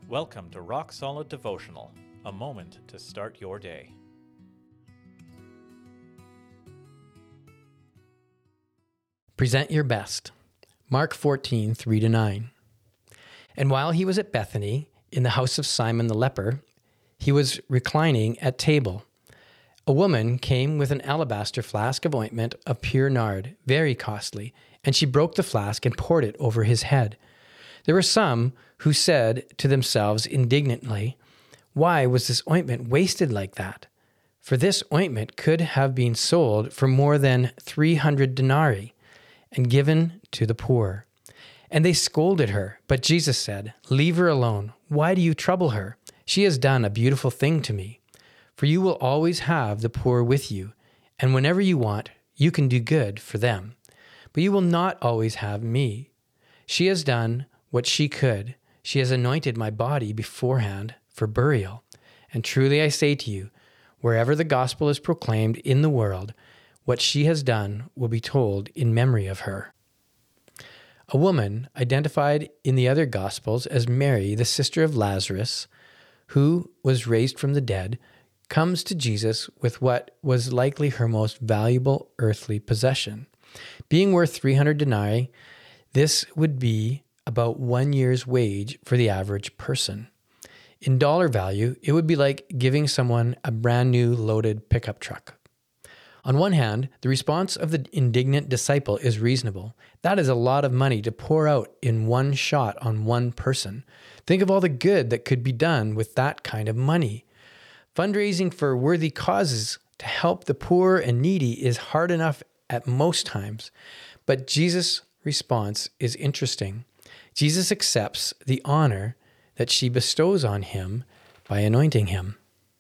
Welcome to Rock Solid Devotional, a moment to start your day. Present your best. Mark 14, 3-9. And while he was at Bethany, in the house of Simon the leper, he was reclining at table. A woman came with an alabaster flask of ointment of pure nard, very costly, and she broke the flask and poured it over his head. There were some who said to themselves indignantly, "Why was this ointment wasted like that? For this ointment could have been sold for more than 300 denarii and given to the poor." And they scolded her. But Jesus said, "Leave her alone. Why do you trouble her? She has done a beautiful thing to me. For you will always have the poor with you, and whenever you want, you can do good for them. But you will not always have me. She has done what she could. She has anointed my body beforehand for burial. And truly I say to you, wherever the gospel is proclaimed in the world, what she has done will be told in memory of her." A woman identified in the other gospels as Mary, the sister of Lazarus, who was raised from the dead, comes to Jesus with what was likely her most valuable earthly possession. Being worth 300 denarii, this would be about 1 year's wage for the average person. In dollar value, it would be like giving someone a brand new loaded pickup truck. On one hand, the response of the indignant disciple is reasonable. That is a lot of money to pour out in one shot on one person. Think of all the good that could be done with that kind of money. Fundraising for worthy causes to help the poor and needy is hard enough at most times, but Jesus' response is interesting. Jesus accepts the honor that she bestows on him by anointing him.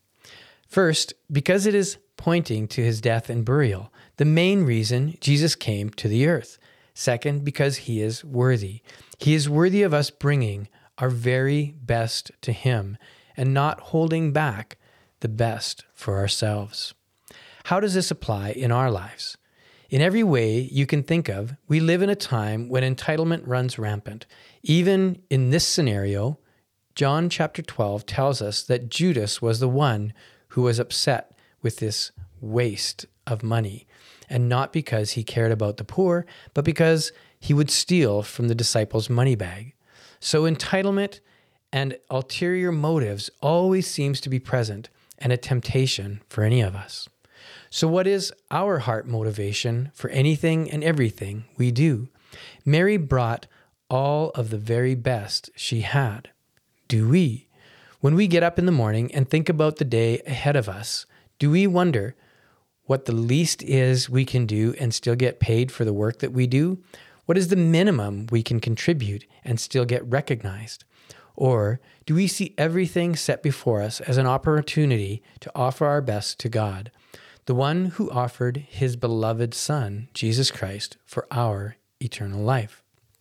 First, because it is pointing to his death and burial, the main reason Jesus came to the earth. Second, because he is worthy. He is worthy of us bringing our very best to him and not holding back the best for ourselves. How does this apply in our lives? In every way you can think of, we live in a time when entitlement runs rampant. Even in this scenario, John chapter 12 tells us that Judas was the one who was upset with this waste of money, and not because he cared about the poor, but because he would steal from the disciples' money bag. So entitlement and ulterior motives always seems to be present and a temptation for any of us. So what is our heart motivation for anything and everything we do? Mary brought all of the very best she had. Do we? When we get up in the morning and think about the day ahead of us, do we wonder what the least is we can do and still get paid for the work that we do? What is the minimum we can contribute and still get recognized? Or do we see everything set before us as an opportunity to offer our best to God, the one who offered his beloved Son, Jesus Christ, for our eternal life?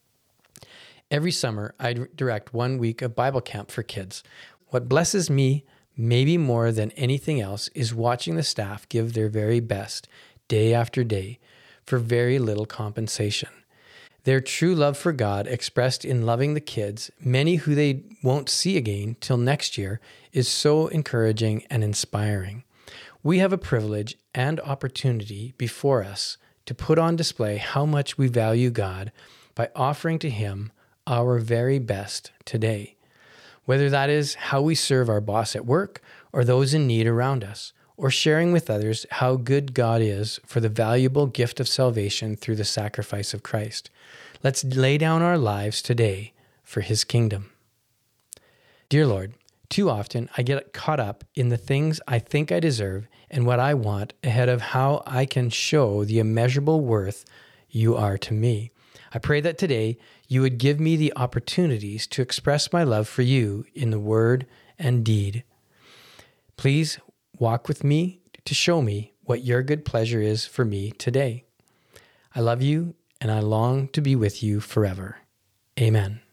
Every summer, I direct 1 week of Bible camp for kids. What blesses me, maybe more than anything else, is watching the staff give their very best day after day for very little compensation. Their true love for God, expressed in loving the kids, many who they won't see again till next year, is so encouraging and inspiring. We have a privilege and opportunity before us to put on display how much we value God by offering to him our very best today. Whether that is how we serve our boss at work or those in need around us, or sharing with others how good God is for the valuable gift of salvation through the sacrifice of Christ. Let's lay down our lives today for his kingdom. Dear Lord, too often I get caught up in the things I think I deserve and what I want ahead of how I can show the immeasurable worth you are to me. I pray that today you would give me the opportunities to express my love for you in the word and deed. Please walk with me to show me what your good pleasure is for me today. I love you and I long to be with you forever. Amen.